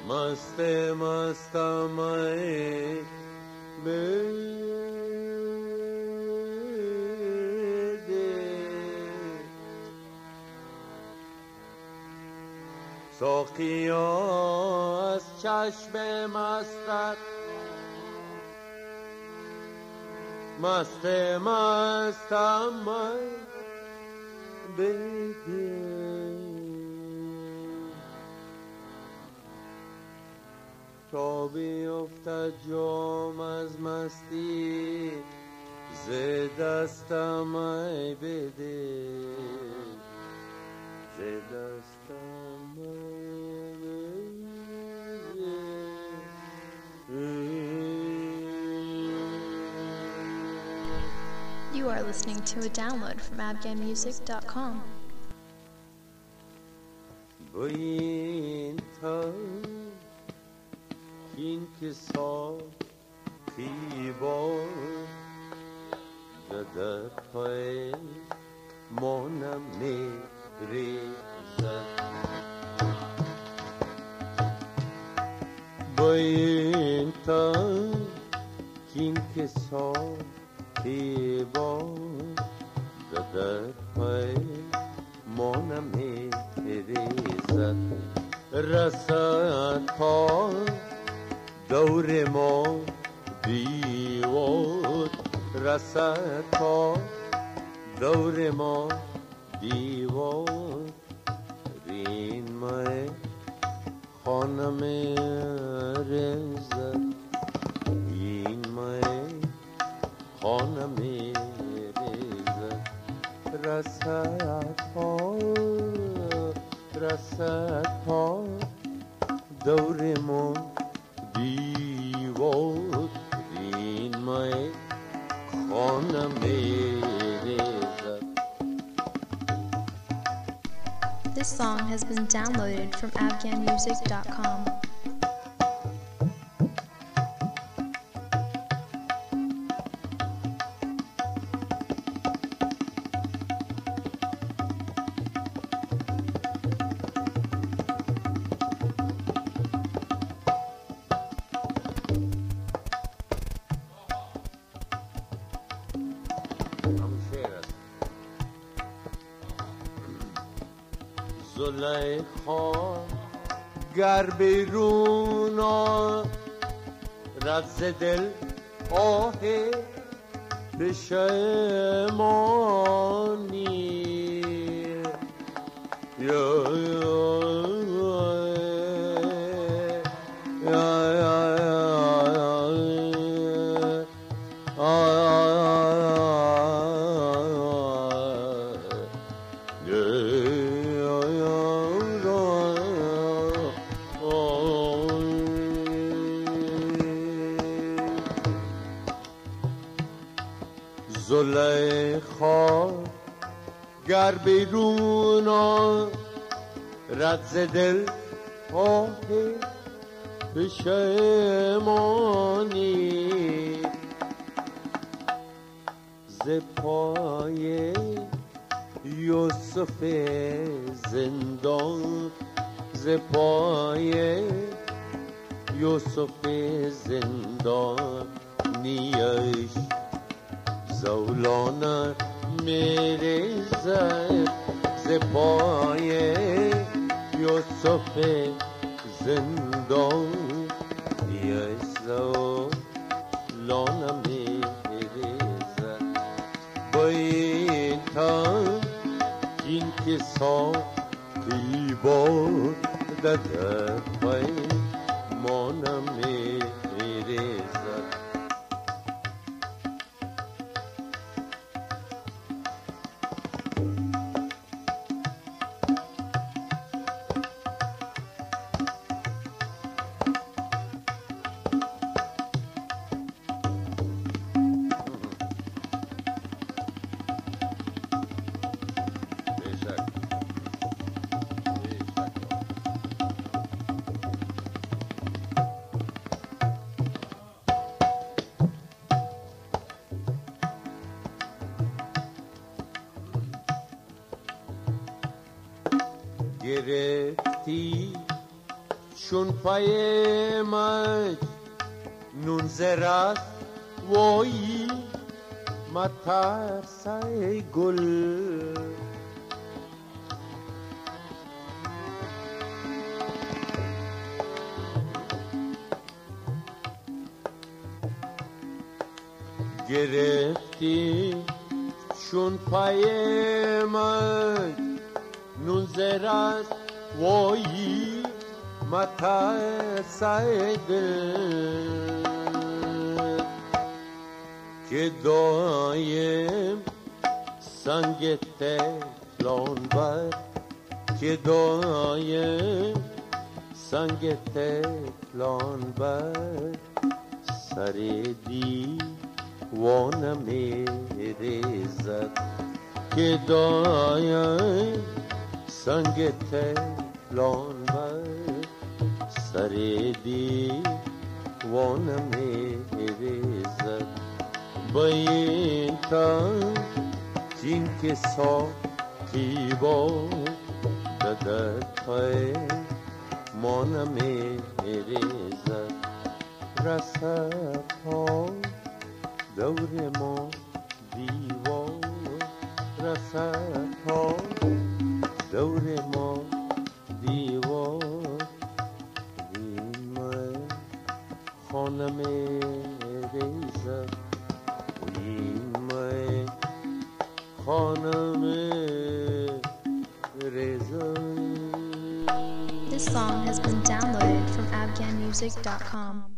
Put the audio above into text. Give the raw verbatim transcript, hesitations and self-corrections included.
मस्त मस्त मैं बेदे ساقیا از چشم مستت مست مستم من بده تا بیفتد جام از مستی ز دستم ای بده ز دستم ای You are listening to a download from afghan music dot com. با این تن این که ساقی باد در پای مانم میریزد با این تن این که ساقی باد در پای مانم میریزد رسد تا دور ما دیوار رسد تا دور ما دیوار این ماه خانم رزد این ماه خانم رزد رسد تا رسد تا دور ما دیوار این ماه خانم رزد. This song has been downloaded from afghan music dot com. زلیخا گر بیرون رد ز دل آه پشیمانی یا زلیخا گر بیرون رد ز دل آه پشیمانی ز پای یوسف زندان ز پای یوسف زندانیش زولانه میریزد ز پای یوسف زندانیش زولانه میریزد با این تن این که ساقی باد در پای مانم میریزد گرفتی چون پای مجنون زرست وای مترسای گل گرفتی چون پای مجنون زرست وای مترسای دل که دایم سنگ تکلان بر که دایم سنگ تکلان بر سر دیوانه میریزد که دایم سنگ تکلان بر سر دیوانه میریزد باین تا جین که ساکی با در پای مانه میریزد رسد تا دور ما دیوار رسد تا دور ما دیوار این من خانه میریزد این من خانه میریزد. This song has been downloaded from afghan music dot com.